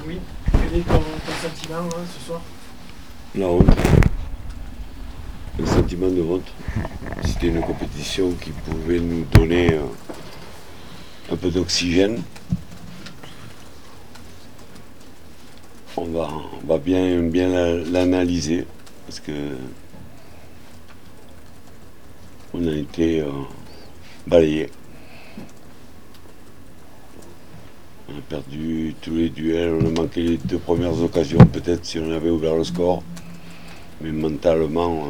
Oui. Quel est ton sentiment ce soir? La honte, un sentiment de honte. C'était une compétition qui pouvait nous donner un peu d'oxygène. On va bien l'analyser parce que on a été balayé. On a perdu tous les duels, on a manqué les deux premières occasions, peut-être si on avait ouvert le score. Mais mentalement,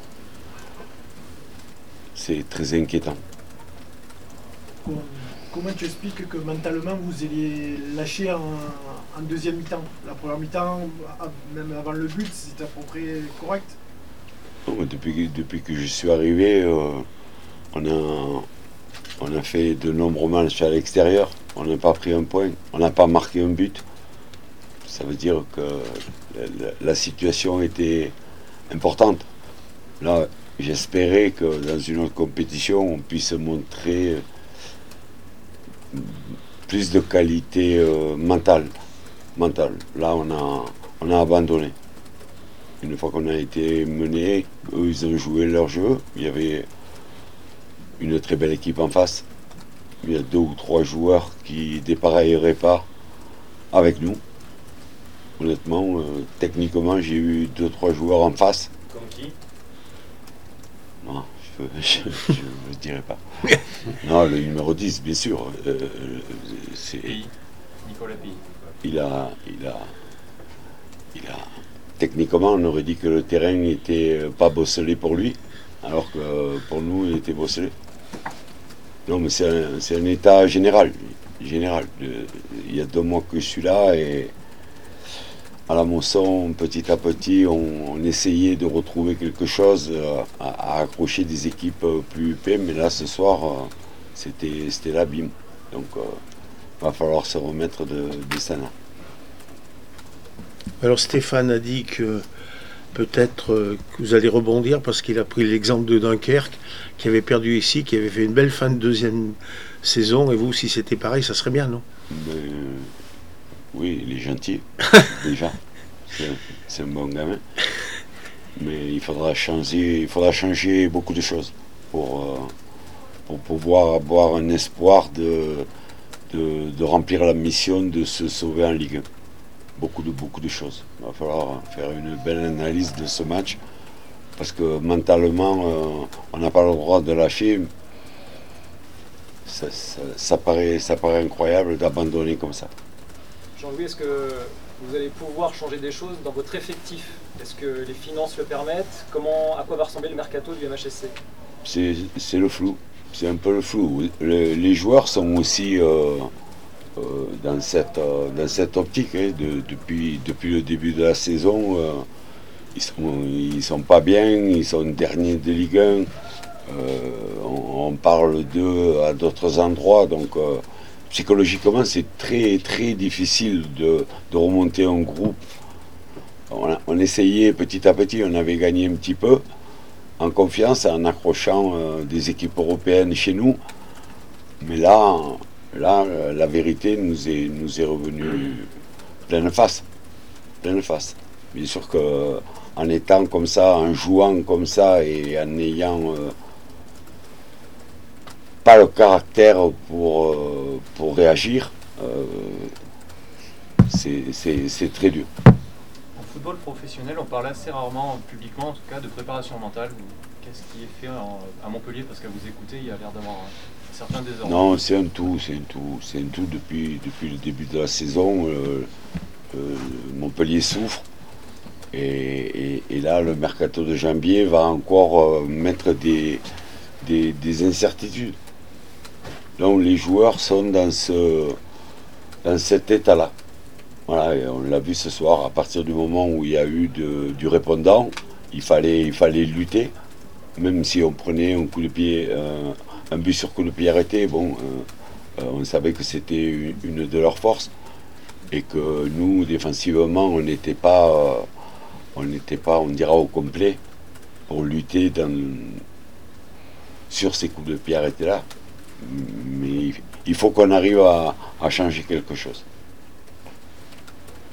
c'est très inquiétant. Comment tu expliques que mentalement vous ayez lâché en deuxième mi-temps? La première mi-temps, même avant le but, c'était à peu près correct. Non, depuis que je suis arrivé, on a, on a fait de nombreux matchs à l'extérieur. On n'a pas pris un point, on n'a pas marqué un but. Ça veut dire que la situation était importante. Là, j'espérais que dans une autre compétition, on puisse montrer plus de qualité mentale. Là, on a abandonné. Une fois qu'on a été mené, eux, ils ont joué leur jeu. Il y avait une très belle équipe en face. Il y a deux ou trois joueurs qui dépareilleraient pas avec nous. Honnêtement, techniquement, j'ai eu deux trois joueurs en face. Comme qui? Non, je ne le dirai pas. Non, le numéro 10, bien sûr. Pays. Nicolas Pays. Il a. Techniquement, on aurait dit que le terrain n'était pas bosselé pour lui, alors que pour nous, il était bosselé. Non, mais c'est un état général. Il y a 2 mois que je suis là et à la Mosson, petit à petit, on essayait de retrouver quelque chose à accrocher des équipes plus épais, mais là, ce soir, c'était l'abîme. Donc, va falloir se remettre de ça là. Alors Stéphane a dit que peut-être que vous allez rebondir parce qu'il a pris l'exemple de Dunkerque qui avait perdu ici, qui avait fait une belle fin de deuxième saison. Et vous, si c'était pareil, ça serait bien, non? Mais, oui, il est gentil, déjà. C'est un bon gamin. Mais il faudra changer beaucoup de choses pour pouvoir avoir un espoir de remplir la mission de se sauver en Ligue 1. Beaucoup de choses. Il va falloir faire une belle analyse de ce match parce que mentalement, on n'a pas le droit de lâcher. Ça paraît incroyable d'abandonner comme ça. Jean-Louis, est-ce que vous allez pouvoir changer des choses dans votre effectif? Est-ce que les finances le permettent? À quoi va ressembler le mercato du MHSC? C'est le flou. C'est un peu le flou. Les joueurs sont aussi dans cette optique. Hein, depuis le début de la saison, ils sont pas bien, ils sont derniers de Ligue 1. On parle d'eux à d'autres endroits, donc psychologiquement c'est très très difficile de remonter un groupe. On essayait petit à petit, on avait gagné un petit peu en confiance en accrochant des équipes européennes chez nous, mais là la vérité nous est revenue pleine face. Bien sûr que en étant comme ça, en jouant comme ça et en n'ayant pas le caractère pour réagir, c'est très dur. En football professionnel, on parle assez rarement, publiquement en tout cas, de préparation mentale. Qu'est-ce qui est fait à Montpellier? Parce qu'à vous écouter, il y a l'air d'avoir un certain désordre. Non, c'est un tout depuis le début de la saison. Montpellier souffre. Et là, le mercato de janvier va encore mettre des incertitudes. Donc les joueurs sont dans cet état-là. Voilà, et on l'a vu ce soir, à partir du moment où il y a eu du répondant, il fallait lutter. Même si on prenait un coup de pied, un but sur coup de pied arrêté, bon, on savait que c'était une de leurs forces. Et que nous, défensivement, on n'était pas, on dira, au complet pour lutter sur ces coups de pied arrêtés-là. Mais il faut qu'on arrive à changer quelque chose.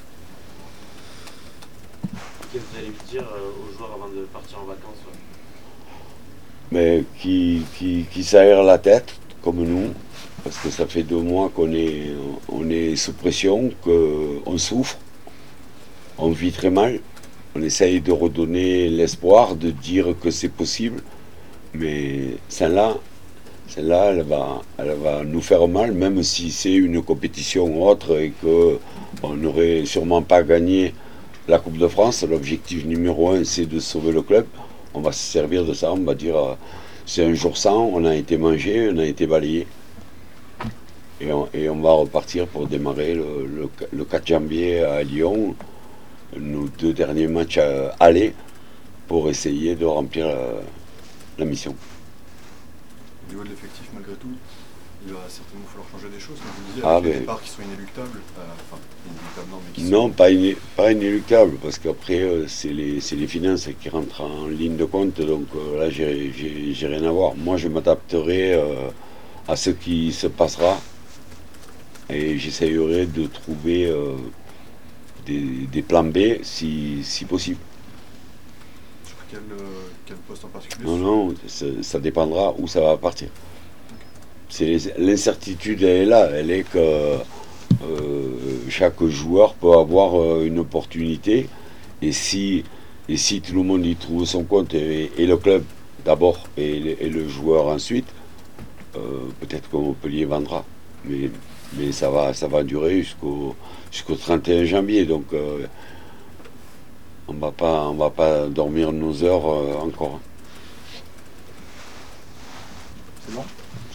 Qu'est-ce que vous allez lui dire aux joueurs avant de partir en vacances? Mais qui s'aère la tête, comme nous, parce que ça fait 2 mois on est sous pression, qu'on souffre, on vit très mal. On essaye de redonner l'espoir, de dire que c'est possible, mais celle-là, elle va nous faire mal, même si c'est une compétition autre et qu'on n'aurait sûrement pas gagné la Coupe de France. L'objectif numéro 1, c'est de sauver le club. On va se servir de ça, on va dire c'est un jour sans, on a été mangé, on a été balayé. Et on va repartir pour démarrer le 4 janvier à Lyon, nos 2 derniers matchs à aller, pour essayer de remplir la mission. Au niveau de l'effectif, malgré tout, il va certainement falloir changer des choses. Comme vous le disiez, Ah, avec les mais- départs qui sont inéluctables. Enfin, inéluctables, non, mais qui Non, sont... pas inéluctable, parce qu'après, c'est les finances qui rentrent en ligne de compte, donc là, j'ai rien à voir. Moi, je m'adapterai à ce qui se passera, et j'essayerai de trouver des plans B si possible. Sur quel poste en particulier? Non, ça dépendra où ça va partir. L'incertitude, elle est là, elle est que chaque joueur peut avoir une opportunité, et si tout le monde y trouve son compte, et le club d'abord et le joueur ensuite, peut-être que Montpellier vendra, mais ça va durer jusqu'au 31 janvier, donc on va pas dormir nos heures encore. C'est bon?